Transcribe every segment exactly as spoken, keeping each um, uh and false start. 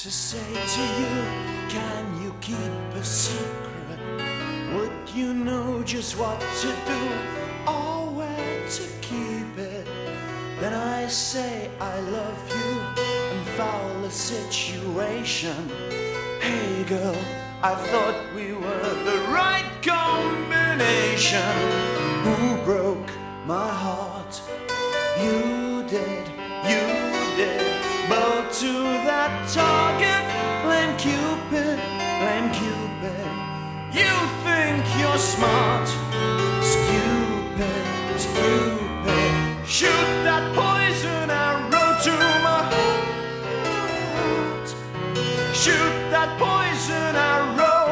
to say to you, can you keep a secret? Would you know just what to do or where to keep it? Then I say I love you and foul the situation. Hey girl, I thought we were the right combination. Who broke my heart? You did, you did. Bow to that target, blame Cupid, blame Cupid. You think you're smart, stupid, stupid. Shoot that poison arrow to my heart. Shoot that poison arrow.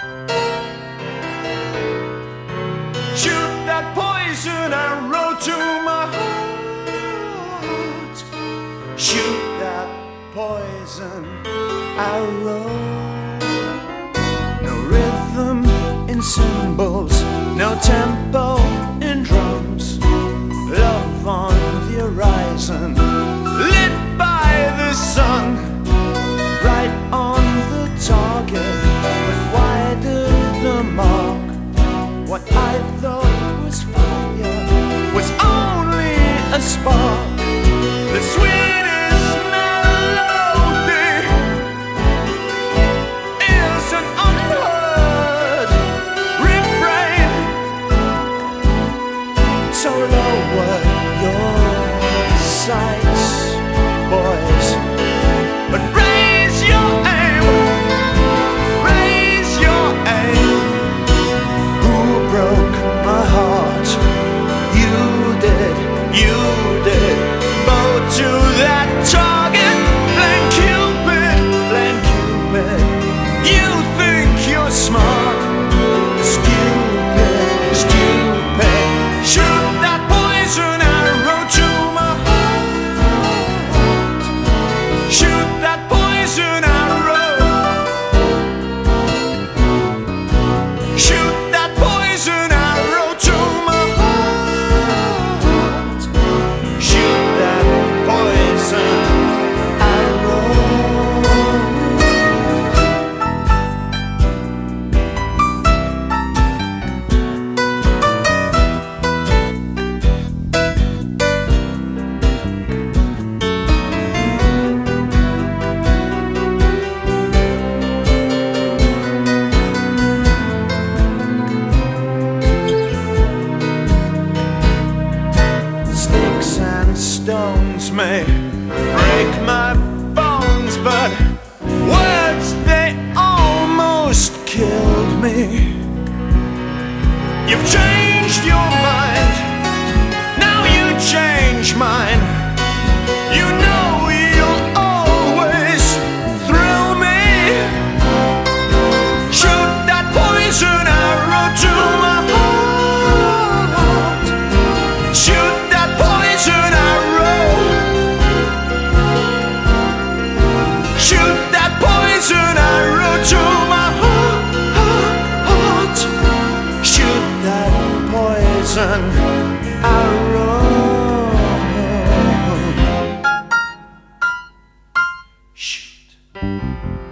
Shoot that poison arrow to my heart. Shoot that poison arrow. No rhythm in cymbals, no tempo in drums. Love on the horizon, lit by the sun, right on the target, but wide of the mark. What I thought was fire was only a spark. The sweetest melody is an unheard refrain. So lower your sights, boys, but raise your aim, raise your aim. Who broke my heart? You did, you did. Bow to that target, blame Cupid, blame Cupid. You think you're smart, stupid, stupid. Shoot that poison arrow to my heart. Shoot that poison arrow. Shoot that poison arrow to my heart. Shoot that poison arrow. Sticks and stones may break my bones, but words, they almost killed me. You've changed your mind, now you change mine. You know you'll always thrill me. Shoot that poison arrow to my heart. Shoot that poison arrow. Shoot that poison arrow to my heart. Shoot that poison arrow. Shoot.